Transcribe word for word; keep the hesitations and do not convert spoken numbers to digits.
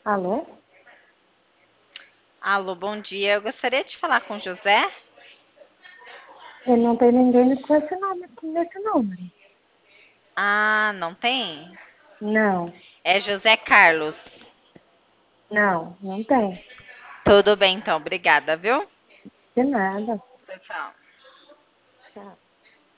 Alô? Alô, bom dia. Eu gostaria de falar com o José. Eu não tem ninguém com esse nome, nesse número. Ah, não tem? Não, É José Carlos. não, não tem. Tudo bem, então. Obrigada, viu? De nada. Tchau, tchau. Tchau.